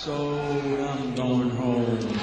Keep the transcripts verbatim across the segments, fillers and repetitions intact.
So I'm going home.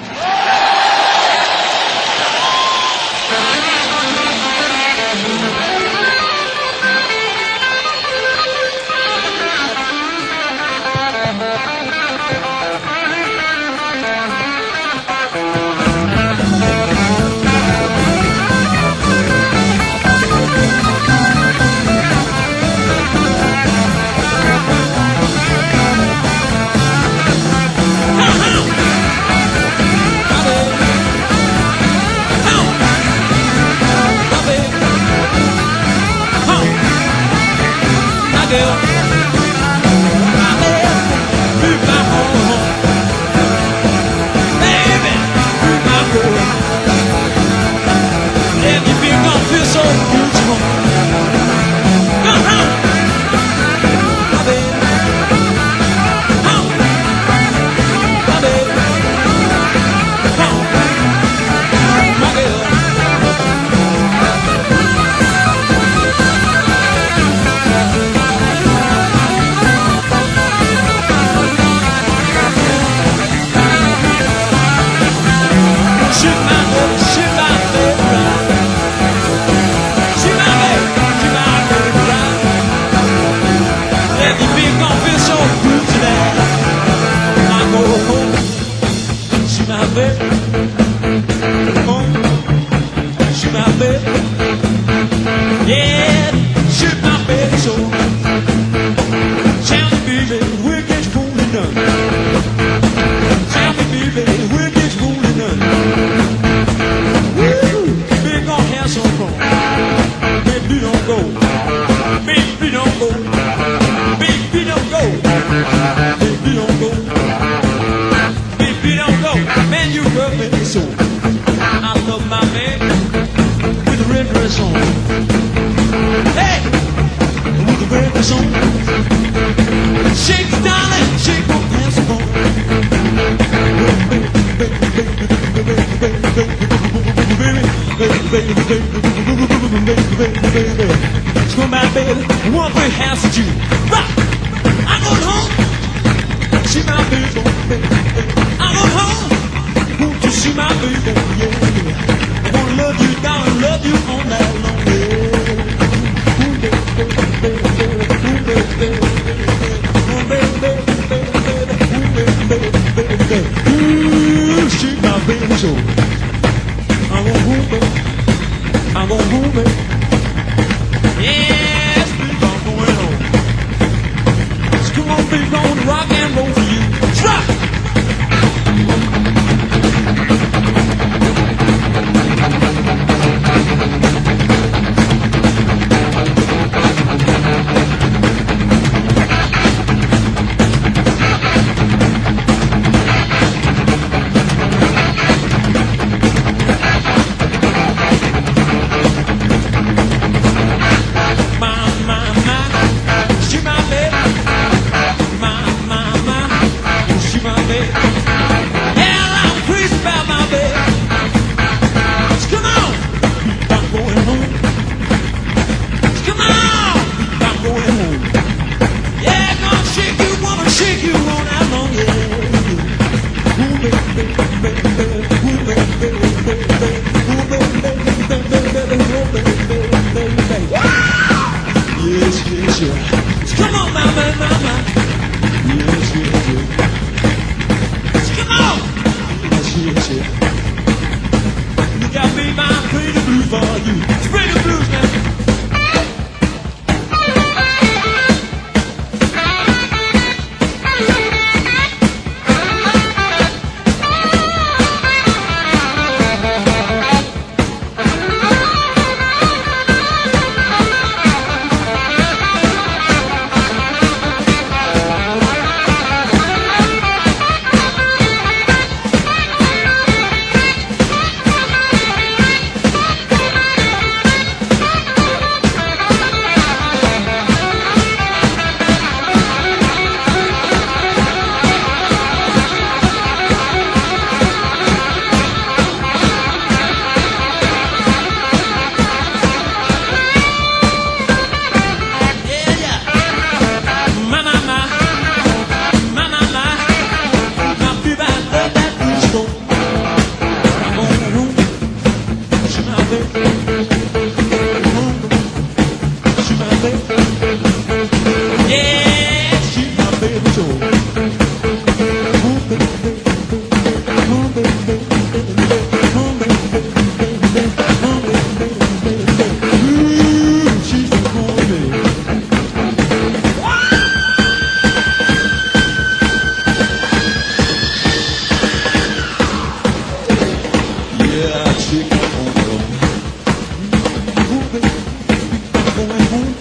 shake on home. Ooh, baby, I'm going home.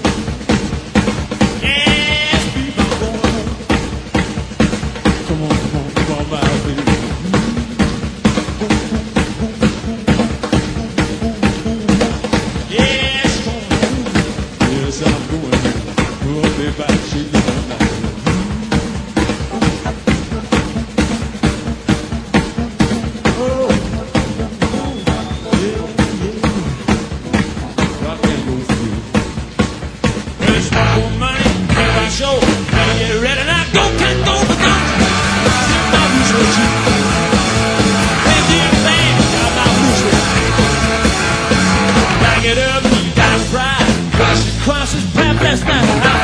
Yes, baby, I'm going home. Come on, come on, come on, my baby. Yes, come on. Yes, I'm going home. Oh, baby, I'm shaking all night. That's not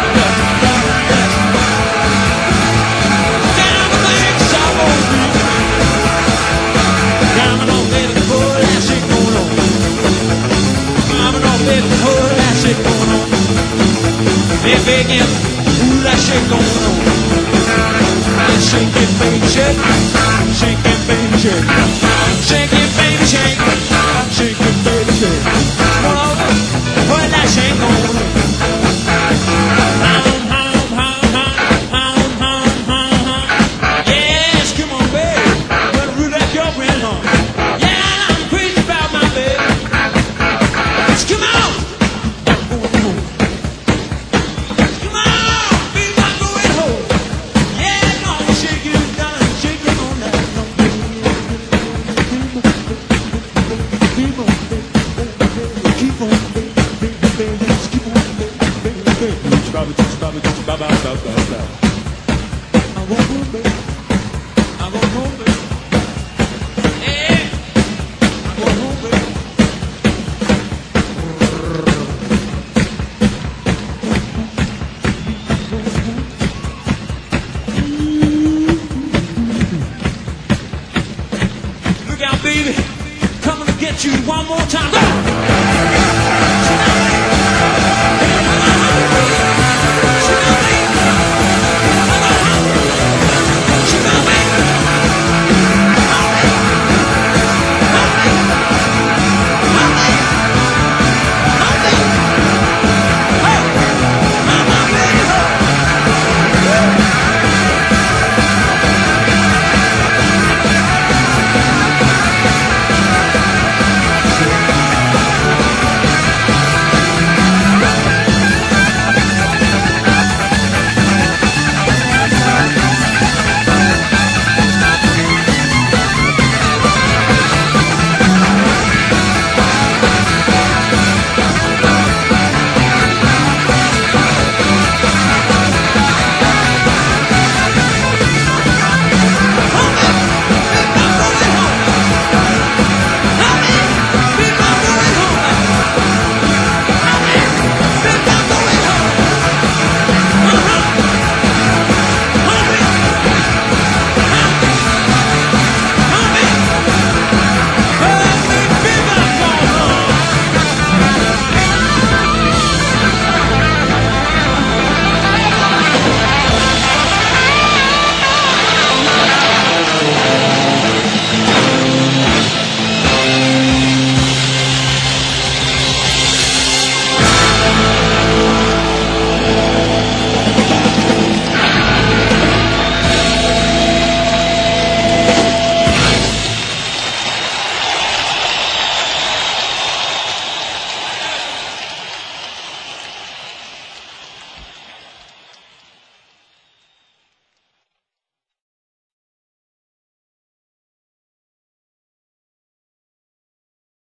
Begging, ooh, that shit going on. Shake it, baby, shake. Shake it, baby, shake. Shake it, baby, shake. Shake it, baby, shake. One over, put that shake on. Hum, hum, hum, hum, hum, hum, hum. Yes, come on, baby. Wanna root that girl in, huh? Yeah, I'm crazy about my baby. Come on. Look out, baby, coming to get you one more time. Go!